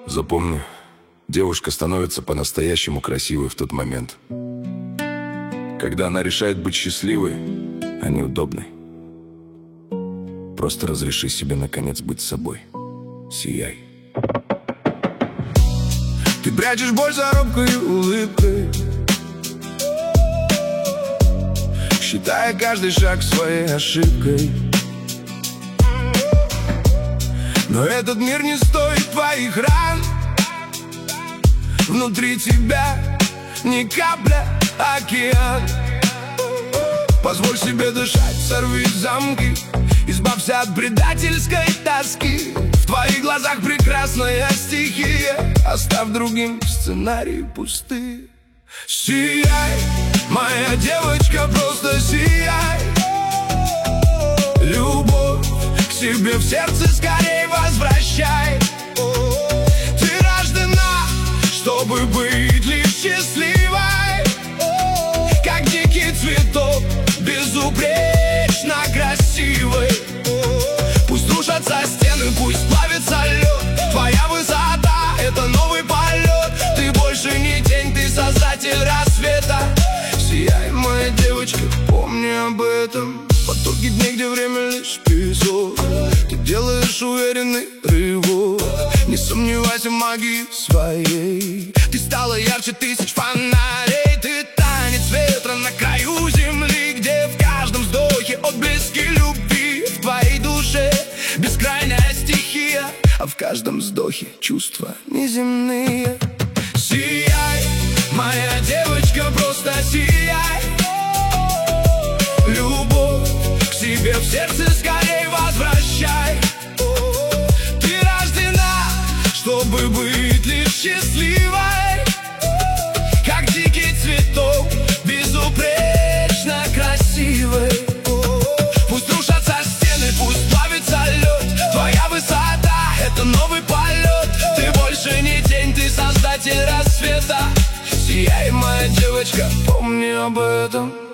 Запомни, девушка становится по-настоящему красивой в тот момент, когда она решает быть счастливой, а не удобной. Просто разреши себе наконец быть собой. Сияй. Ты прячешь боль за робкой улыбкой, считая каждый шаг своей ошибкой. Но этот мир не стоит твоих ран. Внутри тебя не капля, а океан. Позволь себе дышать, сорви замки, избавься от предательской тоски. В твоих глазах прекрасная стихия, оставь другим сценарии пустые. Сияй, моя девочка, просто сияй. Любовь к себе в сердце скорей возвращай. Ты рождена, чтобы быть лишь счастливой, как дикий цветок, безупречно красивой. Пусть рушатся стены, пусть плавится лед. Твоя высота — это новый полет. Ты больше не тень, ты создатель рассвета. Сияй, моя девочка, помни об этом. Потоки дней, где время лишь песок, ты делаешь уверенный рывок. Не сомневайся в магии своей. Ты стала ярче тысяч фонарей. Ты танец ветра на краю земли, где в каждом вздохе отблески любви. В твоей душе бескрайняя стихия, а в каждом вздохе чувства неземные. Сияй, моя девочка, просто сияй. Любовь к себе в сердце скорей возвращай. Ты рождена, чтобы быть лишь счастливой, как дикий цветок, безупречно красивой. Пусть рушатся стены, пусть плавится лед. Твоя высота — это новый полет. Ты больше не тень, ты создатель рассвета. Сияй, моя девочка, помни об этом.